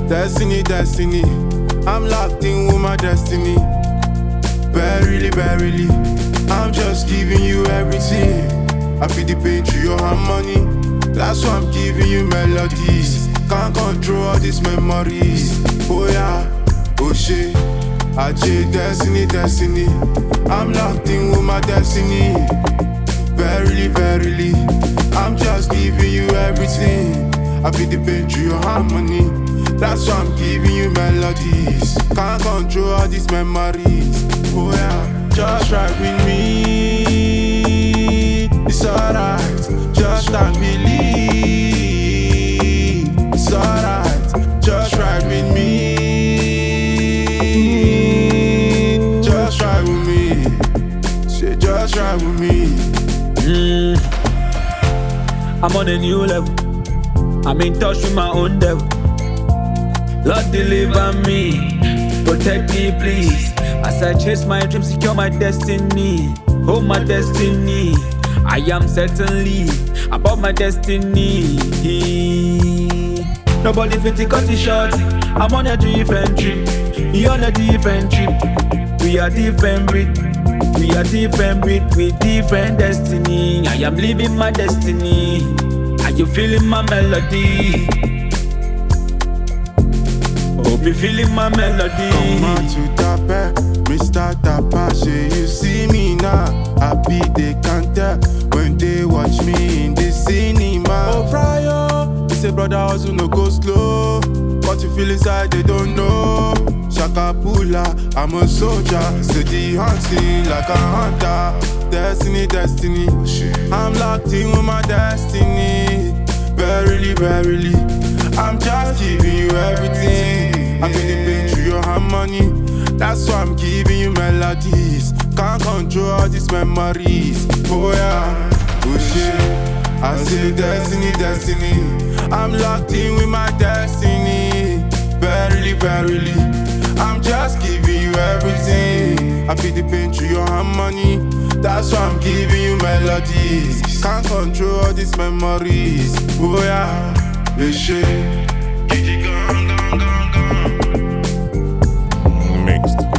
Destiny, destiny. I'm locked in with my destiny. Verily, verily. I'm just giving you everything. I feel the pain through your harmony. That's why I'm giving you melodies. Can't control all these memories. Oh yeah, oh shit. Ajay, destiny, destiny. I'm locked in with my destiny. Verily, verily. I'm just giving you everything. I feel the pain through your harmony. That's why I'm giving you melodies. Can't control all these memories. Oh yeah, just ride with me. It's alright, just and believe. It's alright, just ride with me. Just ride with me. Say just ride with me. I'm on a new level. I'm in touch with my own devil. Lord, deliver me, protect me, please. As I chase my dreams, secure my destiny. Hold my destiny. I am certainly above my destiny. Nobody fit to cut it short. I'm on a different trip. You on a different trip. We are different breed. We are different breed with different destiny. I am living my destiny. Are you feeling my melody? Hope you feeling my melody. Come on to Tape, Mr. Tapache. You see me now, happy they can't tell when they watch me in the cinema. Oh, Fryo, they say brother also no go slow. What you feel inside, they don't know. Shakapula, I'm a soldier. Steady hunting like a hunter. Destiny, destiny. I'm locked in with my destiny. Verily, verily. I'm just giving you everything. I feel the pain through your harmony. That's why I'm giving you melodies. Can't control all these memories. Oh yeah, oh shit. I say destiny, destiny. I'm locked in with my destiny. Verily, verily. I'm just giving you everything. I feel the pain through your harmony. That's why I'm giving you melodies. Can't control all these memories. Oh yeah, oh shit. Mixed.